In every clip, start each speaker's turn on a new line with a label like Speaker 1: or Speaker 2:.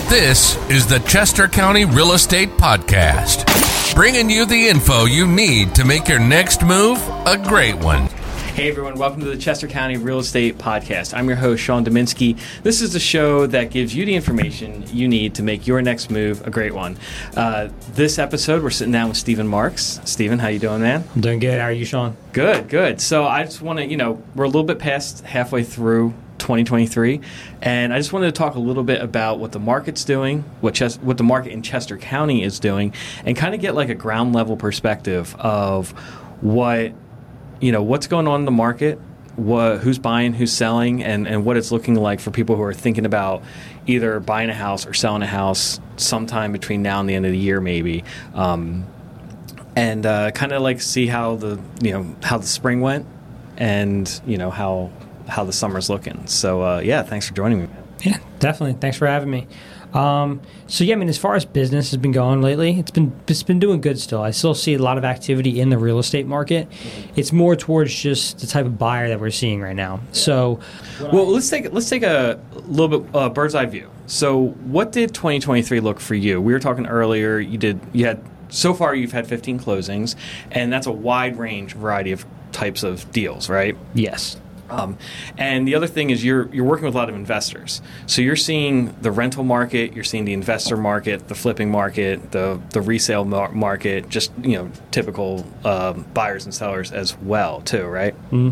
Speaker 1: This is the Chester County Real Estate Podcast, bringing you the info you need to make your next move a great one.
Speaker 2: Hey everyone, welcome to the Chester County Real Estate Podcast. I'm your host, Sean Dominski. This is the show that gives you the information you need to make your next move a great one. This episode, we're sitting down with Stephen Marks. Stephen, how you doing, man?
Speaker 3: I'm doing good. How are you, Sean?
Speaker 2: Good. So I just want to, we're a little bit past halfway through 2023, and I just wanted to talk a little bit about what the market's doing, what the market in Chester County is doing, and kind of get like a ground level perspective of what's going on in the market, who's buying, who's selling, and what it's looking like for people who are thinking about either buying a house or selling a house sometime between now and the end of the year, maybe. And kind of like see how the spring went, and how the summer's looking. So thanks for joining me.
Speaker 3: Yeah, definitely. Thanks for having me. As far as business has been going lately, it's been doing good still. I still see a lot of activity in the real estate market. It's more towards just the type of buyer that we're seeing right now. So,
Speaker 2: let's take a little bit bird's eye view. So, what did 2023 look for you? We were talking earlier. So far you've had 15 closings, and that's a wide range variety of types of deals, right?
Speaker 3: Yes.
Speaker 2: And the other thing is you're working with a lot of investors. So you're seeing the rental market, you're seeing the investor market, the flipping market, the resale market, just typical buyers and sellers as well too, right?
Speaker 3: Mm-hmm.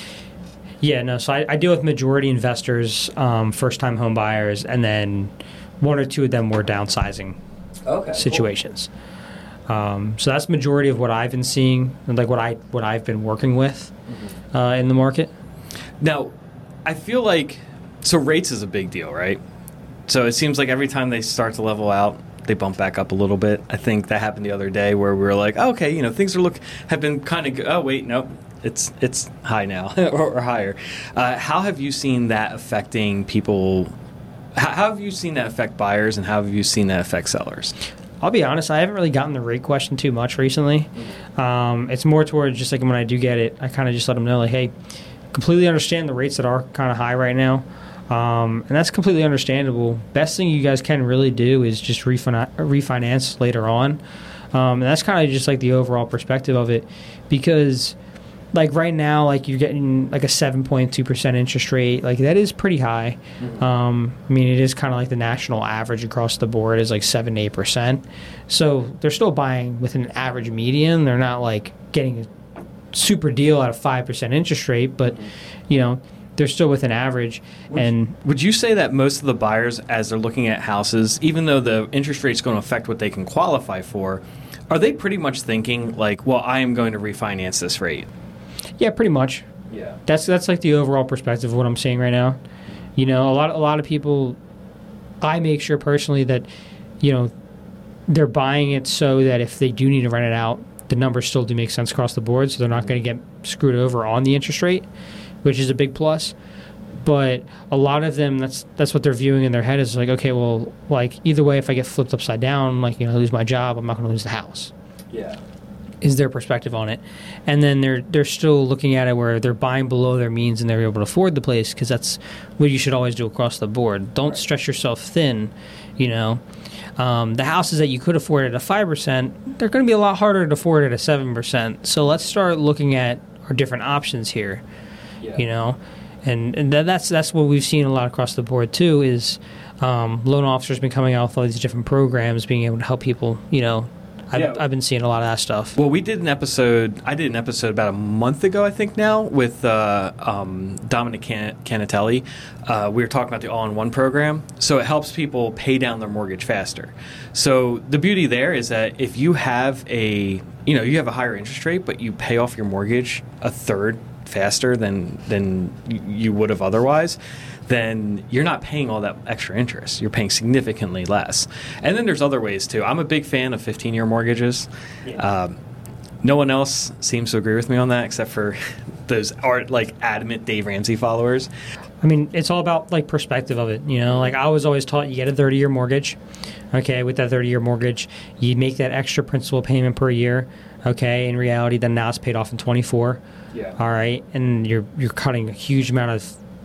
Speaker 3: Yeah, no. So I deal with majority investors, first-time home buyers, and then one or two of them were downsizing situations. Cool. So that's the majority of what I've been seeing, and like what I've been working with in the market.
Speaker 2: Now, I feel like rates is a big deal, right? So it seems like every time they start to level out, they bump back up a little bit. I think that happened the other day where we were like, things have been kind of good. Oh wait, no, it's high now or higher. How have you seen that affecting people? How have you seen that affect buyers, and how have you seen that affect sellers?
Speaker 3: I'll be honest, I haven't really gotten the rate question too much recently. It's more towards just like when I do get it, I kind of just let them know, like, hey, completely understand the rates that are kind of high right now. And that's completely understandable. Best thing you guys can really do is just refinance later on. And that's kind of just like the overall perspective of it. Because like right now, like you're getting like a 7.2% interest rate. Like that is pretty high. It is kind of like the national average across the board is like 7 to 8%. So they're still buying with an average median. They're not like getting a super deal at a 5% interest rate, but they're still with an average. And
Speaker 2: would you say that most of the buyers, as they're looking at houses, even though the interest rate is going to affect what they can qualify for, are they pretty much thinking like, well, I am going to refinance this rate?
Speaker 3: Yeah, pretty much.
Speaker 2: Yeah,
Speaker 3: that's like the overall perspective of what I'm seeing right now. A lot of people, I make sure personally that they're buying it so that if they do need to rent it out, the numbers still do make sense across the board, so they're not going to get screwed over on the interest rate, which is a big plus. But a lot of them, that's what they're viewing in their head is like, okay, well, like either way, if I get flipped upside down, like I lose my job, I'm not going to lose the house.
Speaker 2: Yeah,
Speaker 3: is their perspective on it. And then they're still looking at it where they're buying below their means and they're able to afford the place, because that's what you should always do across the board. Don't stretch yourself thin, The houses that you could afford at a 5%, they're going to be a lot harder to afford at a 7%. So let's start looking at our different options here, And that's what we've seen a lot across the board too. Is loan officers been coming out with all these different programs, being able to help people. I've been seeing a lot of that stuff.
Speaker 2: Well, I did an episode about a month ago, I think now, with Dominic Canatelli. We were talking about the all-in-one program. So it helps people pay down their mortgage faster. So the beauty there is that if you have a higher interest rate, but you pay off your mortgage a third faster than you would have otherwise, then you're not paying all that extra interest. You're paying significantly less. And then there's other ways too. I'm a big fan of 15-year mortgages. Yeah. No one else seems to agree with me on that except for those adamant Dave Ramsey followers.
Speaker 3: It's all about perspective of it. I was always taught you get a 30-year mortgage. Okay, with that 30-year mortgage, you make that extra principal payment per year. Okay, in reality, then now it's paid off in 24.
Speaker 2: Yeah.
Speaker 3: All right, and you're cutting a huge amount of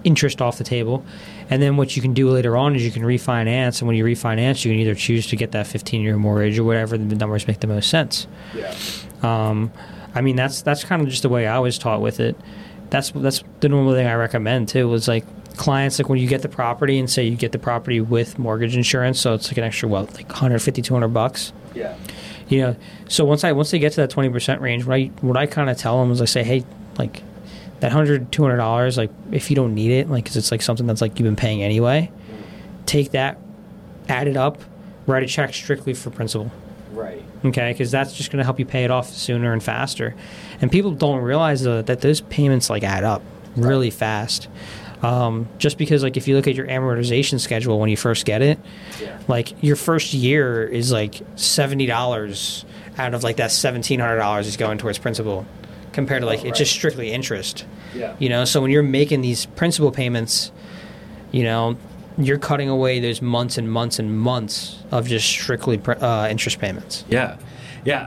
Speaker 3: interest off the table. And then what you can do later on is you can refinance. And when you refinance, you can either choose to get that 15-year mortgage or whatever the numbers make the most sense.
Speaker 2: Yeah.
Speaker 3: I mean, that's kind of just the way I was taught with it. That's the normal thing I recommend too. Was like clients, like when you get the property and say you get the property with mortgage insurance, so it's like an extra like $150-$200.
Speaker 2: Yeah.
Speaker 3: You know, so once they get to that 20% range, what I kind of tell them is I say, hey, like that $100-$200, like if you don't need it, like because it's like something that's like you've been paying anyway, take that, add it up, write a check strictly for principal.
Speaker 2: Right.
Speaker 3: Okay, because that's just going to help you pay it off sooner and faster. And people don't realize though that those payments like add up really fast. Just because like if you look at your amortization schedule when you first get it, like your first year is like $70 out of like that $1,700 is going towards principal, compared to like it's just strictly interest.
Speaker 2: Yeah.
Speaker 3: You know, so when you're making these principal payments, you know, you're cutting away those months and months and months of just strictly interest payments.
Speaker 2: Yeah. Yeah.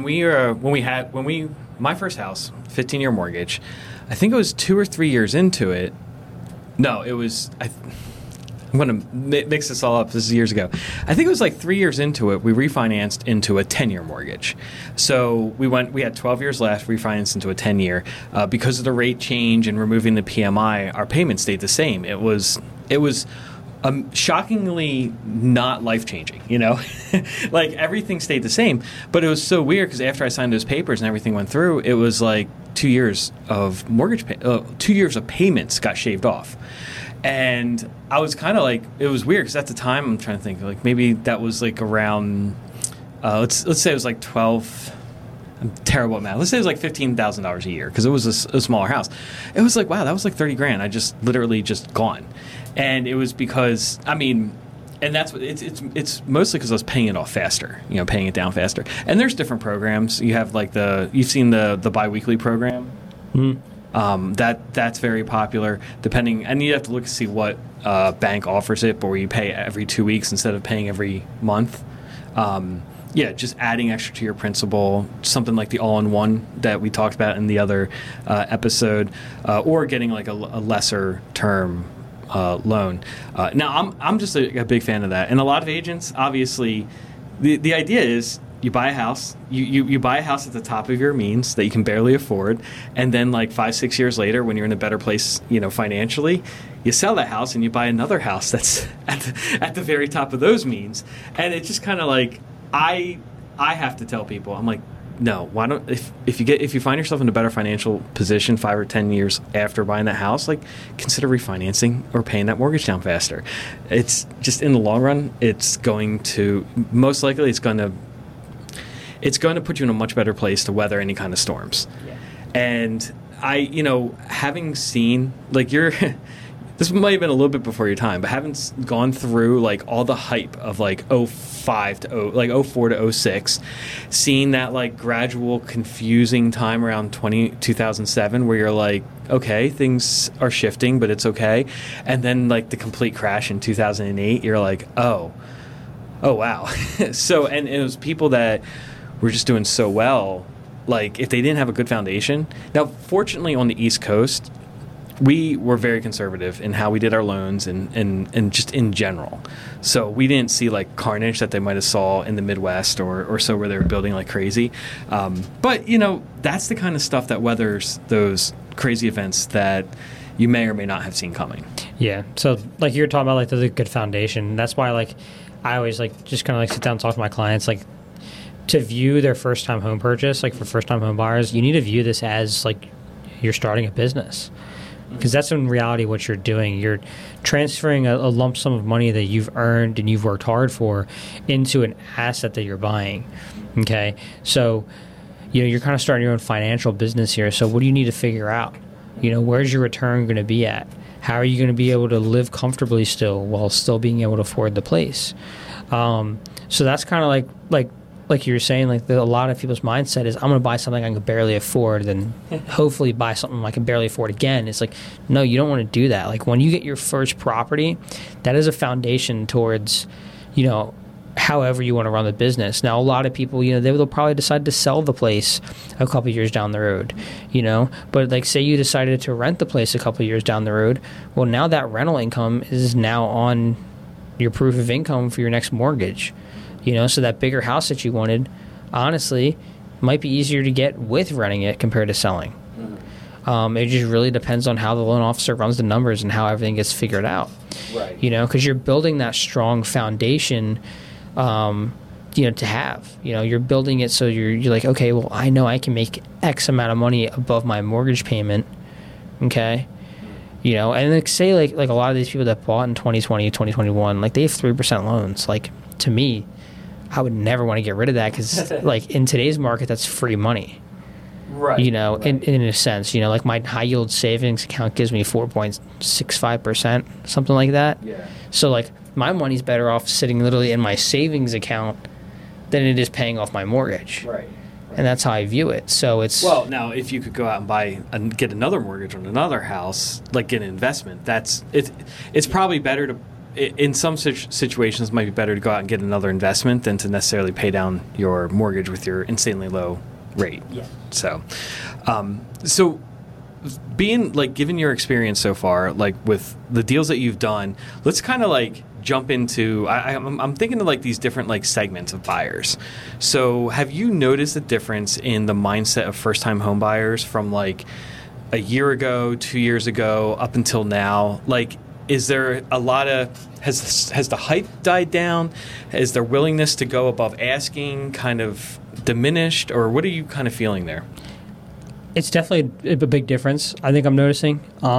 Speaker 2: My first house, 15-year mortgage, I think it was 2 or 3 years into it. No, it was, I'm going to mix this all up. This is years ago. I think it was like 3 years into it, we refinanced into a 10-year mortgage. So we had 12 years left, refinanced into a 10-year. Because of the rate change and removing the PMI, our payment stayed the same. It was shockingly not life-changing, you know? Like, everything stayed the same. But it was so weird because after I signed those papers and everything went through, it was like 2 years of 2 years of payments got shaved off. And I was kind of like, it was weird because at the time, I'm trying to think, like, maybe that was like around, let's say it was like 12, I'm terrible at math. Let's say it was like $15,000 a year because it was a smaller house. It was like, wow, that was like 30 grand. I just literally just gone. And it was because, I mean, and that's what it's mostly because I was paying it off faster, you know, paying it down faster. And there's different programs. You have like you've seen the biweekly program. Mm-hmm. That's very popular. Depending, and you have to look to see what bank offers it, but where you pay every 2 weeks instead of paying every month. Yeah, just adding extra to your principal, something like the all-in-one that we talked about in the other episode, or getting like a lesser term loan. Now, I'm just a big fan of that. And a lot of agents, obviously, the idea is you buy a house, you buy a house at the top of your means that you can barely afford, and then like 5-6 years later, when you're in a better place, you know, financially, you sell that house and you buy another house that's at the very top of those means. And it's just kind of like, I have to tell people, I'm like, no, why don't, if you find yourself in a better financial position 5 or 10 years after buying that house, like, consider refinancing or paying that mortgage down faster. It's just, in the long run, it's going to put you in a much better place to weather any kind of storms. Yeah. And having seen, like, this might have been a little bit before your time, but having gone through like all the hype of like 04 to 06, seeing that like gradual confusing time around 2007 where you're like, okay, things are shifting, but it's okay. And then like the complete crash in 2008, you're like, oh wow. So, and it was people that were just doing so well. Like, if they didn't have a good foundation. Now, fortunately on the East Coast, we were very conservative in how we did our loans and just in general. So we didn't see like carnage that they might have saw in the Midwest or so where they were building like crazy. But, you know, that's the kind of stuff that weathers those crazy events that you may or may not have seen coming.
Speaker 3: Yeah. So like you're talking about like the good foundation. That's why like I always like just kind of like sit down and talk to my clients like to view their first time home purchase, like for first time home buyers, you need to view this as like you're starting a business. Because that's in reality what you're doing. You're transferring a lump sum of money that you've earned and you've worked hard for into an asset that you're buying. Okay? So, you know, you're kind of starting your own financial business here. So what do you need to figure out? You know, where's your return going to be at? How are you going to be able to live comfortably still while still being able to afford the place? So that's kind of like you were saying, like a lot of people's mindset is I'm going to buy something I can barely afford and hopefully buy something I can barely afford again. It's like, no, you don't want to do that. Like when you get your first property, that is a foundation towards, you know, however you want to run the business. Now, a lot of people, they'll probably decide to sell the place a couple years down the road, But like, say you decided to rent the place a couple years down the road. Well, now that rental income is now on your proof of income for your next mortgage, So that bigger house that you wanted, honestly, might be easier to get with renting it compared to selling. It just really depends on how the loan officer runs the numbers and how everything gets figured out.
Speaker 2: Right.
Speaker 3: Because you're building that strong foundation, to have. You're building it so you're like, okay, well, I know I can make X amount of money above my mortgage payment. Okay. And like, say like a lot of these people that bought in 2020, 2021, like they have 3% loans. Like, to me, I would never want to get rid of that because like in today's market, that's free money.
Speaker 2: Right.
Speaker 3: Right. In a sense, like my high yield savings account gives me 4.65%, something like that.
Speaker 2: Yeah.
Speaker 3: So like my money's better off sitting literally in my savings account than it is paying off my mortgage.
Speaker 2: Right.
Speaker 3: And that's how I view it. So it's
Speaker 2: well, now if you could go out and buy and get another mortgage on another house, like get an investment, it's probably better to. In some situations, it might be better to go out and get another investment than to necessarily pay down your mortgage with your insanely low rate.
Speaker 3: Yeah.
Speaker 2: So being like, given your experience so far, like with the deals that you've done, let's kind of like jump into. I'm thinking of like these different like segments of buyers. So have you noticed a difference in the mindset of first-time home buyers from like a year ago, 2 years ago, up until now? Like, is there a lot of has the hype died down? Is their willingness to go above asking kind of diminished, or what are you kind of feeling there?
Speaker 3: It's definitely a big difference. I think I'm noticing.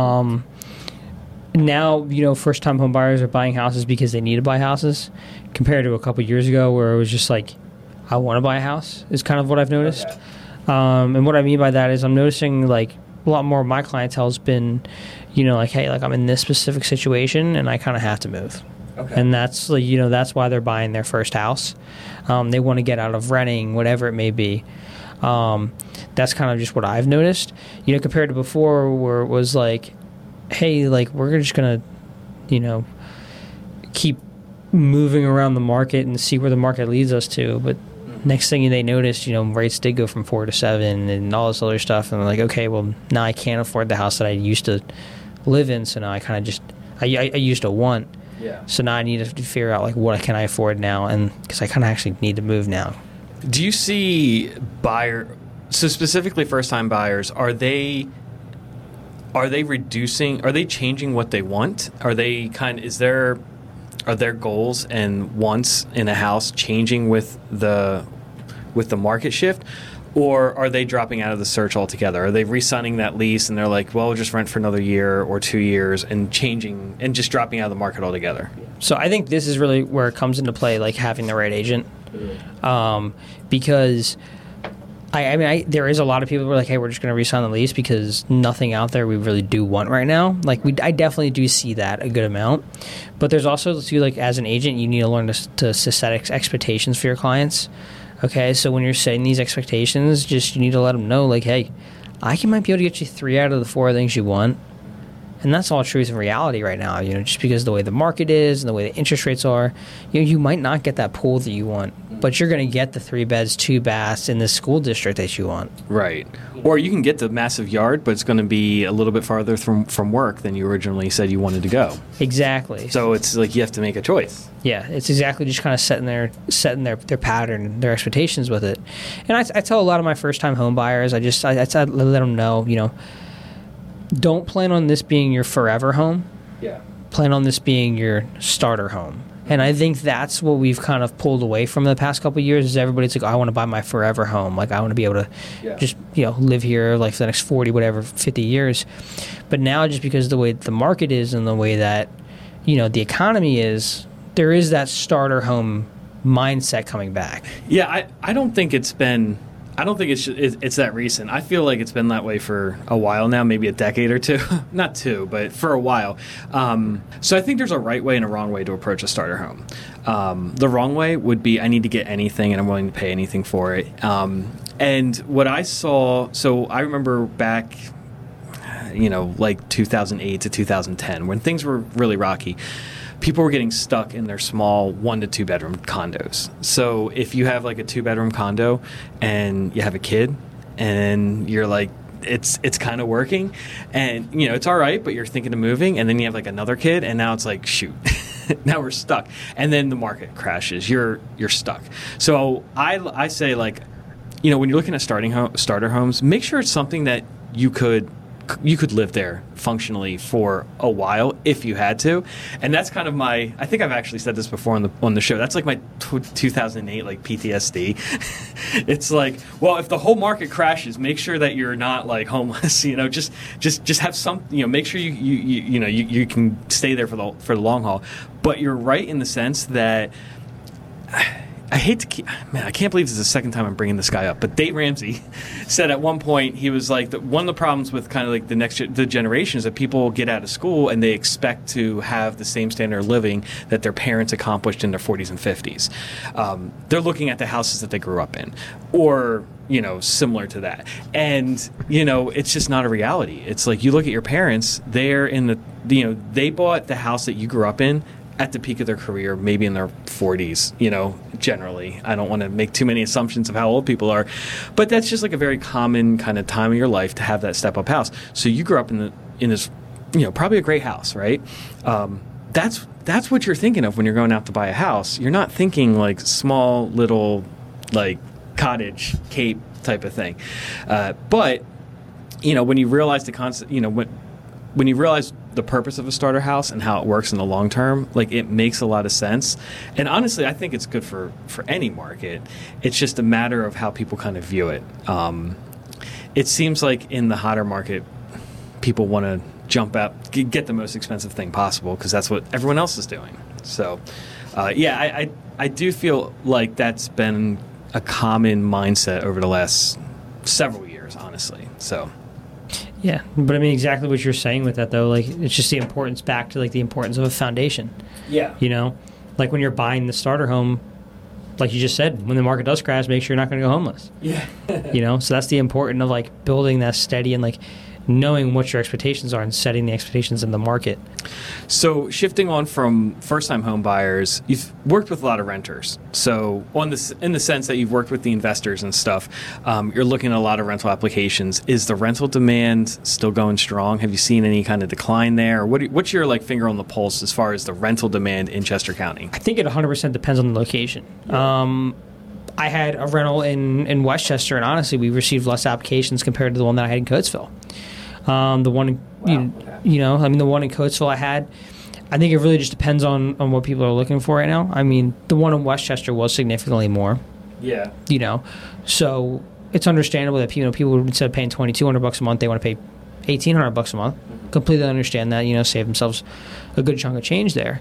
Speaker 3: Now, first-time home buyers are buying houses because they need to buy houses, compared to a couple years ago where it was just like, I want to buy a house. Is kind of what I've noticed.
Speaker 2: Okay.
Speaker 3: And what I mean by that is I'm noticing like a lot more of my clientele has been, like, hey, like I'm in this specific situation and I kind of have to move. Okay. And that's like, that's why they're buying their first house. They want to get out of renting, whatever it may be. That's kind of just what I've noticed, compared to before where it was like, hey, like we're just going to, keep moving around the market and see where the market leads us to. But next thing they noticed, rates did go from 4 to 7 and all this other stuff. And they're like, okay, well, now I can't afford the house that I used to live in. So now I kind of just, I used to want.
Speaker 2: Yeah.
Speaker 3: So now I need to figure out like what can I afford now, and because I kind of actually need to move now.
Speaker 2: Do you see so specifically first-time buyers, are they reducing, are they changing what they want? Are they are their goals and wants in a house changing with the market shift? Or are they dropping out of the search altogether? Are they re-signing that lease and they're like, well, we'll just rent for another year or 2 years and changing and just dropping out of the market altogether?
Speaker 3: So I think this is really where it comes into play, like having the right agent. Because I mean, there is a lot of people who are like, hey, we're just going to re-sign the lease because nothing out there we really do want right now. Like I definitely do see that a good amount. But there's also, too, like as an agent, you need to learn to set expectations for your clients. Okay, so when you're setting these expectations, you need to let them know, like, hey, I might be able to get you 3 out of the 4 things you want. And that's all truth and reality right now, just because of the way the market is and the way the interest rates are, you might not get that pool that you want, but you're going to get the 3 beds, 2 baths in the school district that you want.
Speaker 2: Right. Or you can get the massive yard, but it's going to be a little bit farther from work than you originally said you wanted to go.
Speaker 3: Exactly.
Speaker 2: So it's like you have to make a choice.
Speaker 3: Yeah, it's exactly just kind of setting their pattern, their expectations with it. And I tell a lot of my first-time home buyers, I let them know, don't plan on this being your forever home.
Speaker 2: Yeah.
Speaker 3: Plan on this being your starter home. And I think that's what we've kind of pulled away from the past couple of years is everybody's like, I want to buy my forever home. Like, I want to be able to just, live here like for the next 40, whatever, 50 years. But now just because of the way the market is and the way that, the economy is, there is that starter home mindset coming back.
Speaker 2: Yeah, I don't think it's been... I don't think it's that recent. I feel like it's been that way for a while now, maybe a decade or two. Not 2, but for a while. So I think there's a right way and a wrong way to approach a starter home. The wrong way would be I need to get anything and I'm willing to pay anything for it. And what I saw, so I remember back, like 2008 to 2010 when things were really rocky. people were getting stuck in their small 1 to 2 bedroom condos. So if you have like a 2-bedroom condo and you have a kid and you're like, it's kind of working and it's all right, but you're thinking of moving, and then you have like another kid and now it's like, shoot, now we're stuck. And then the market crashes. You're stuck. So I say, like, when you're looking at starter homes, make sure it's something that you could live there functionally for a while if you had to. And that's kind of I think I've actually said this before on the show. That's like my 2008 like PTSD. It's like, well, if the whole market crashes, make sure that you're not like homeless, just have some, make sure you can stay there for the long haul. But you're right in the sense that I hate to keep, man, I can't believe this is the second time I'm bringing this guy up, but Dave Ramsey said at one point, he was like, one of the problems with kind of like the generation is that people get out of school and they expect to have the same standard of living that their parents accomplished in their 40s and 50s. They're looking at the houses that they grew up in, or similar to that. And, it's just not a reality. It's like, you look at your parents, they're in they bought the house that you grew up in at the peak of their career, maybe in their 40s, generally. I don't want to make too many assumptions of how old people are, but that's just like a very common kind of time of your life to have that step-up house. So you grew up in this, probably a great house, right? That's what you're thinking of when you're going out to buy a house. You're not thinking like small little like cottage cape type of thing. But when you realize the concept, when you realize the purpose of a starter house and how it works in the long term, like, it makes a lot of sense. And honestly, I think it's good for any market. It's just a matter of how people kind of view it. It seems like in the hotter market, people want to jump out, get the most expensive thing possible because that's what everyone else is doing. So, I do feel like that's been a common mindset over the last several years, honestly. So.
Speaker 3: Yeah, but I mean, exactly what you're saying with that, though. Like, it's just the importance back to, like, the importance of a foundation.
Speaker 2: Yeah.
Speaker 3: Like when you're buying the starter home, like you just said, when the market does crash, make sure you're not going to go homeless.
Speaker 2: Yeah.
Speaker 3: So that's the importance of, like, building that steady and, like, knowing what your expectations are and setting the expectations in the market.
Speaker 2: So shifting on from first-time home buyers, you've worked with a lot of renters. So in the sense that you've worked with the investors and stuff, you're looking at a lot of rental applications. Is the rental demand still going strong? Have you seen any kind of decline there? Or what's your like finger on the pulse as far as the rental demand in Chester County?
Speaker 3: I think it 100% depends on the location.
Speaker 2: Yeah.
Speaker 3: I had a rental in Westchester, and honestly, we received less applications compared to the one that I had in Coatesville. The one, the one in Coatesville I had, I think it really just depends on what people are looking for right now. I mean, the one in Westchester was significantly more.
Speaker 2: Yeah.
Speaker 3: So it's understandable that people instead of paying $2,200 a month, they want to pay $1,800 a month. Completely understand that. Save themselves a good chunk of change there.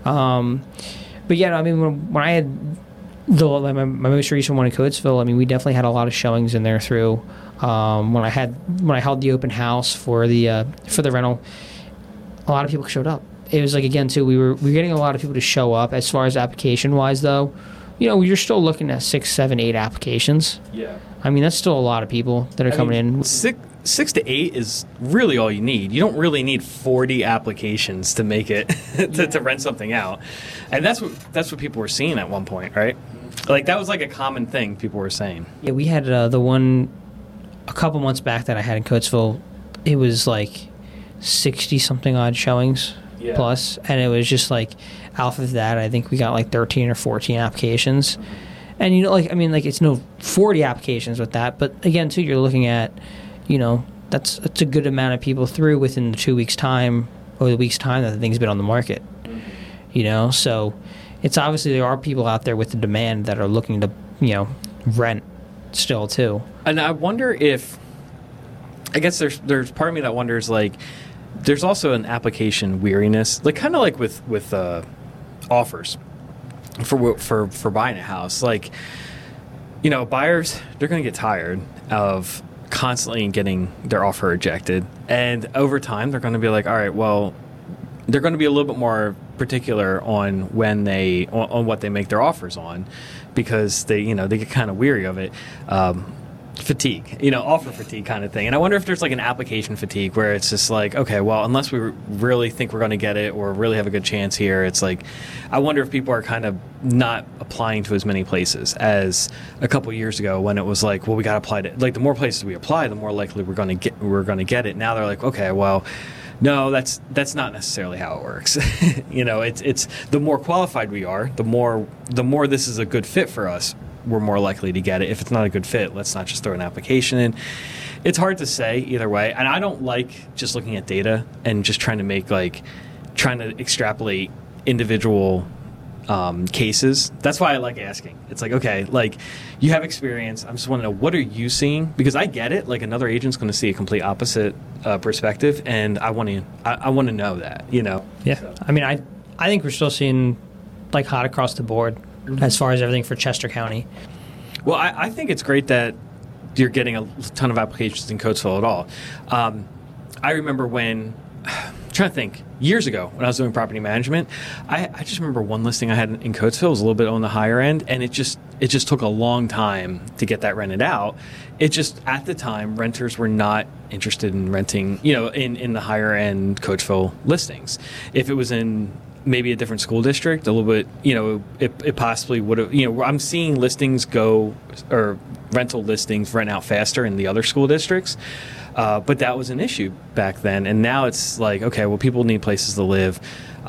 Speaker 3: But yeah, I mean, when I had my most recent one in Coatesville, I mean, we definitely had a lot of showings in there through. When I held the open house for the rental, a lot of people showed up. It was like, again, too, we were getting a lot of people to show up. As far as application wise, though, you're still looking at 6, 7, 8 applications.
Speaker 2: Yeah.
Speaker 3: I mean, that's still a lot of people that are coming in.
Speaker 2: 6 to 8 is really all you need. You don't really need 40 applications to make it to rent something out, and that's what people were seeing at one point, right? Like, that was like a common thing people were saying.
Speaker 3: Yeah, we had the one a couple months back that I had in Coatesville. It was like 60-something odd showings plus, and it was just like off of that, I think we got like 13 or 14 applications. And it's no 40 applications with that, but again, too, you're looking at, that's a good amount of people through within the 2 weeks' time or the week's time that the thing's been on the market. So it's obviously there are people out there with the demand that are looking to, rent still too.
Speaker 2: And I wonder if, I guess there's part of me that wonders, like, there's also an application weariness, like kind of like with offers for buying a house. Like, buyers, they're going to get tired of constantly getting their offer rejected, and over time they're going to be like, all right, well, they're going to be a little bit more particular on when on what they make their offers on, because they get kind of weary of it. fatigue, offer fatigue kind of thing. And I wonder if there's like an application fatigue where it's just like, okay, well, unless we really think we're going to get it or really have a good chance here, it's like, I wonder if people are kind of not applying to as many places as a couple years ago when it was like, well, we got to apply to, like, the more places we apply, the more likely we're going to get it. Now they're like, okay, well, no, that's not necessarily how it works. It's the more qualified we are, the more this is a good fit for us, we're more likely to get it. If it's not a good fit, let's not just throw an application in. It's hard to say either way. And I don't like just looking at data and just trying to extrapolate individual cases. That's why I like asking. It's like, okay, like, you have experience. I just want to know, what are you seeing? Because I get it. Like, another agent's going to see a complete opposite perspective, and I want to know that,
Speaker 3: Yeah.
Speaker 2: So.
Speaker 3: I mean, I think we're still seeing, like, hot across the board as far as everything for Chester County.
Speaker 2: Well, I think it's great that you're getting a ton of applications in Coatesville at all. I remember when, I'm trying to think, years ago when I was doing property management, I just remember one listing I had in Coatesville was a little bit on the higher end, and it just took a long time to get that rented out. It just, at the time, renters were not interested in renting, in the higher end Coatesville listings. If it was in maybe a different school district, a little bit, it possibly would have, I'm seeing listings go, or rental listings rent out faster in the other school districts. But that was an issue back then. And now it's like, okay, well, people need places to live.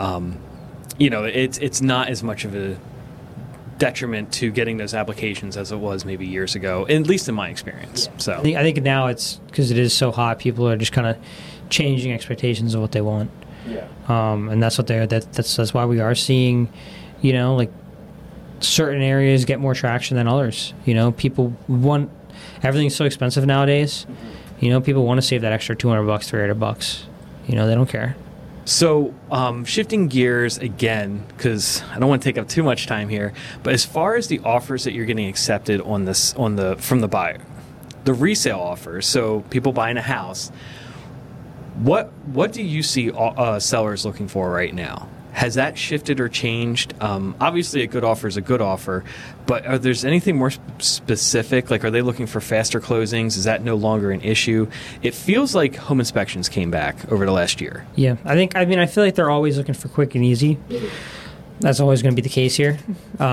Speaker 2: It's not as much of a detriment to getting those applications as it was maybe years ago, at least in my experience. Yeah. So
Speaker 3: I think now it's because it is so hot, people are just kind of changing expectations of what they want.
Speaker 2: Yeah.
Speaker 3: And that's what that's why we are seeing, like, certain areas get more traction than others. People want, everything's so expensive nowadays. Mm-hmm. People want to save that extra $200, $300. They don't care.
Speaker 2: So, shifting gears again, because I don't want to take up too much time here, but as far as the offers that you're getting accepted from the buyer, the resale offers, so people buying a house, what do you see sellers looking for right now? Has that shifted or changed? Obviously, a good offer is a good offer, but are there anything more specific? Like, are they looking for faster closings? Is that no longer an issue? It feels like home inspections came back over the last year.
Speaker 3: Yeah, I feel like they're always looking for quick and easy. That's always going to be the case here.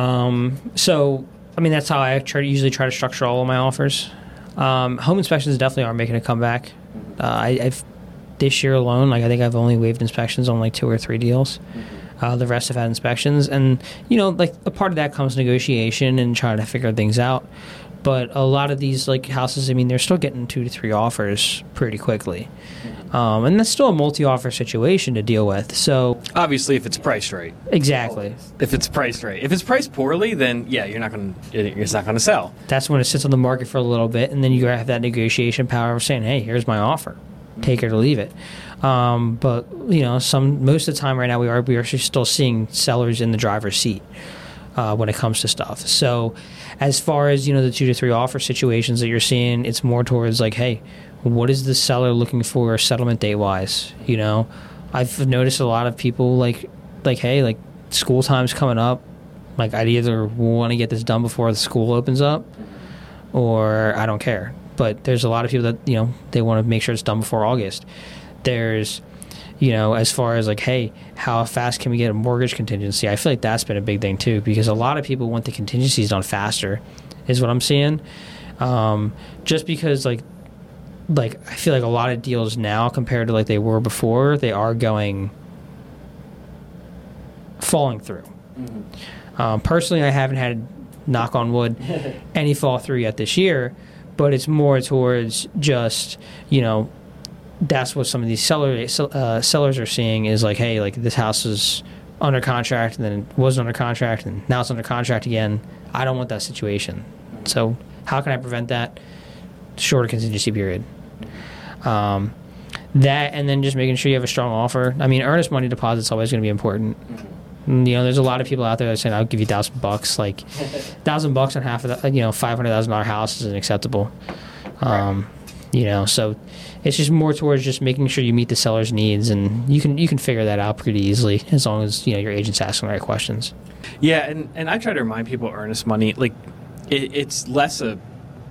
Speaker 3: That's how I usually try to structure all of my offers. Home inspections definitely are making a comeback. I've this year alone, I think I've only waived inspections on 2 or 3 deals. The rest have had inspections, and a part of that comes negotiation and trying to figure things out. But a lot of these houses, they're still getting 2 to 3 offers pretty quickly, and that's still a multi-offer situation to deal with. So
Speaker 2: obviously, if it's priced right,
Speaker 3: exactly.
Speaker 2: If it's priced right, if it's priced poorly, then yeah, it's not going to sell.
Speaker 3: That's when it sits on the market for a little bit, and then you have that negotiation power of saying, "Hey, here's my offer. Take it or leave it." But most of the time right now we are still seeing sellers in the driver's seat when it comes to stuff. So as far as the 2 to 3 offer situations that you're seeing, it's more towards hey, what is the seller looking for settlement date wise? I've noticed a lot of people hey, school time's coming up, I'd either want to get this done before the school opens up, or I don't care. But there's a lot of people that, they want to make sure it's done before August. There's, as far as hey, how fast can we get a mortgage contingency? I feel like that's been a big thing too, because a lot of people want the contingencies done faster, is what I'm seeing. Just because I feel like a lot of deals now compared to they were before, they are falling through. Mm-hmm. Personally, I haven't had, knock on wood, any fall through yet this year. But it's more towards just, that's what some of these sellers are seeing is hey, this house is under contract and then it wasn't under contract and now it's under contract again. I don't want that situation. So how can I prevent that? Shorter contingency period. That, and then just making sure you have a strong offer. Earnest money deposit's always going to be important. There's a lot of people out there that are saying, I'll give you $1,000. $1,000 on half of that, $500,000 house isn't acceptable. So it's just more towards just making sure you meet the seller's needs, and you can figure that out pretty easily as long as your agent's asking the right questions.
Speaker 2: Yeah, and I try to remind people earnest money, it's less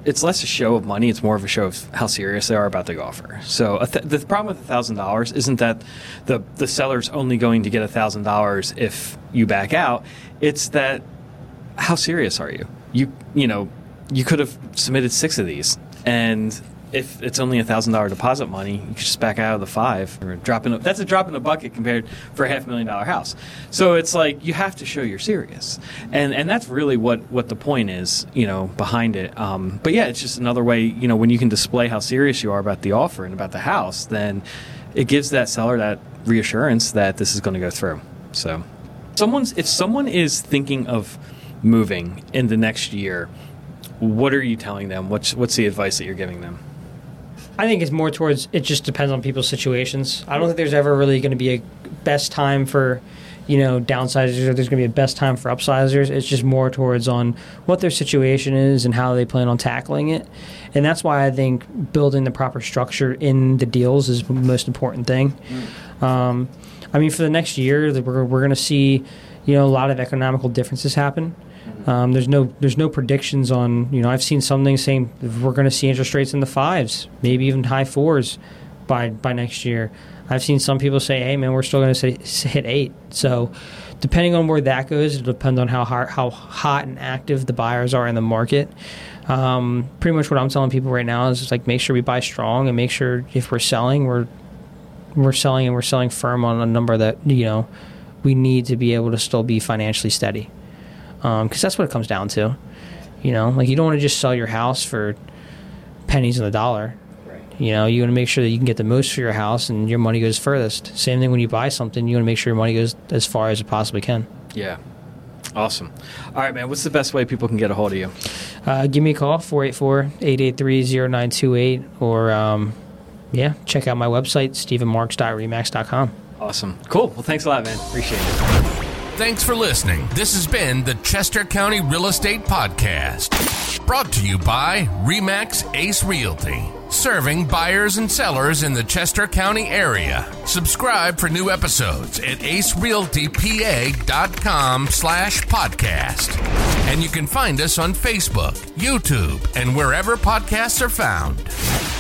Speaker 2: it's less a show of money. It's more of a show of how serious they are about the offer. So the problem with $1,000 isn't that the seller's only going to get $1,000 if you back out. It's that how serious are you? You could have submitted 6 of these, and if it's only $1,000 deposit money, you could just back out of the 5. Or that's a drop in a bucket compared for a $500,000 house. So it's like you have to show you're serious, and that's really what the point is, behind it. But yeah, it's just another way. When you can display how serious you are about the offer and about the house, then it gives that seller that reassurance that this is going to go through. So, if someone is thinking of moving in the next year, what are you telling them? What's the advice that you're giving them?
Speaker 3: I think it's more towards, it just depends on people's situations. I don't think there's ever really going to be a best time for, downsizers, or there's going to be a best time for upsizers. It's just more towards on what their situation is and how they plan on tackling it. And that's why I think building the proper structure in the deals is the most important thing. For the next year, we're going to see, a lot of economical differences happen. There's no predictions on, I've seen some things saying we're going to see interest rates in the 5s, maybe even high 4s by next year. I've seen some people say, hey, man, we're still going to hit 8. So depending on where that goes, it'll depend on how hot and active the buyers are in the market. Pretty much what I'm telling people right now is just like make sure we buy strong and make sure if we're selling, we're selling firm on a number that, we need to be able to still be financially steady. Because that's what it comes down to. You don't want to just sell your house for pennies on the dollar. Right. You want to make sure that you can get the most for your house and your money goes furthest. Same thing when you buy something, you want to make sure your money goes as far as it possibly can. Yeah.
Speaker 2: Awesome. All right, man, what's the best way people can get a hold of you?
Speaker 3: Give me a call, 484-883-0928, or check out my website, stephenmarks.remax.com.
Speaker 2: Awesome. Cool. Well, thanks a lot, man. Appreciate it.
Speaker 1: Thanks for listening. This has been the Chester County Real Estate Podcast, brought to you by RE/MAX Ace Realty, serving buyers and sellers in the Chester County area. Subscribe for new episodes at acerealtypa.com/podcast. And you can find us on Facebook, YouTube, and wherever podcasts are found.